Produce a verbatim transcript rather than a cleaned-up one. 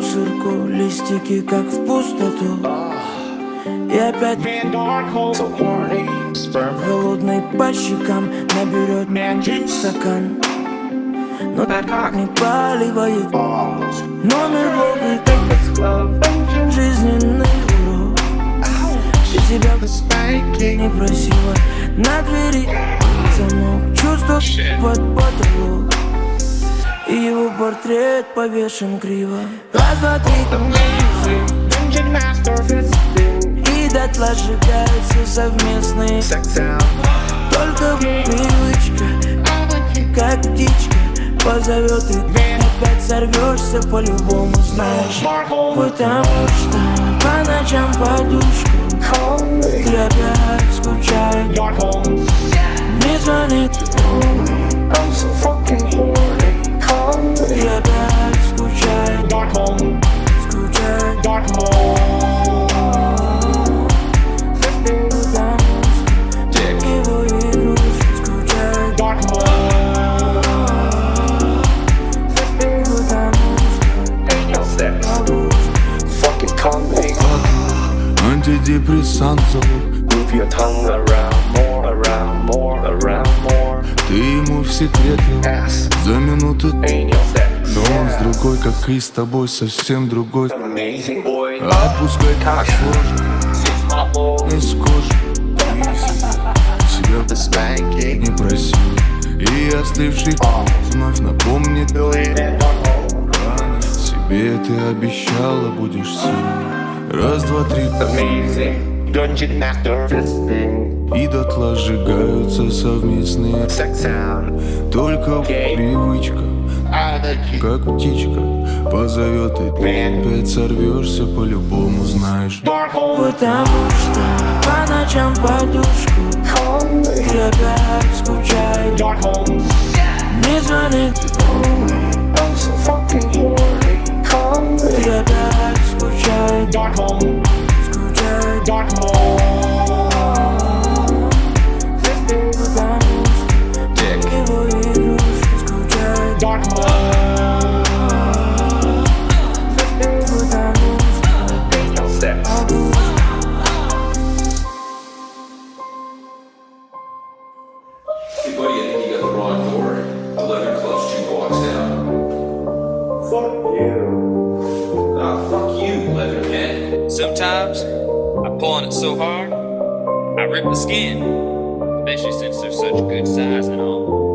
мусорку, листики как в пустоту. И опять голодный по щекам наберет стакан, но так не поливает. Номер блока, жизненный урок. Ты тебя не просила, на двери замок, чувство под потолок, и его портрет повешен криво. Раз, два, три, и дотла сжигаются совместные. Только привычка, как птичка, позовет и опять сорвешься по-любому, знаешь. Потому что по ночам подушку ты опять скучаешь. Не звонит, ты опять скучаешь. Скучаешь. Его игрушки скучают. Антидепрессант залог. Move your tongue around, more, around, more, around, more. Ты ему в секреты Ass за минуту, ain't your sex. но он с другой, как и с тобой, совсем другой. Amazing boy. Отпускай так сложно, Six my boy. из кожи. Себя The spanking. не просил, и остывший вновь напомнит. Do it and don't Рано себе ты обещала, будешь сильной. Раз, два, три, Amazing. Dungeon master fisting. и дотла сжигаются совместные. Sex sound. Только привычка, Allergy. как птичка, позовет и ты опять сорвешься по-любому, знаешь. Dark hole. Потому что по ночам подушку ты опять скучаешь. Dark hole. Не звонит, I'm so fucking horny. ты опять скучаешь. Dark hole. Скучаешь. Dark hole. Dick. Его игрушки скучают. Dark hole. Потому что Ain't no sex. Hey buddy, I think you got the wrong door. eleven clubs, two blocks down. Fuck you. Ah, fuck you, Leatherhead. Sometimes I pull on it so hard, I rip the skin, especially since they're such good size and all.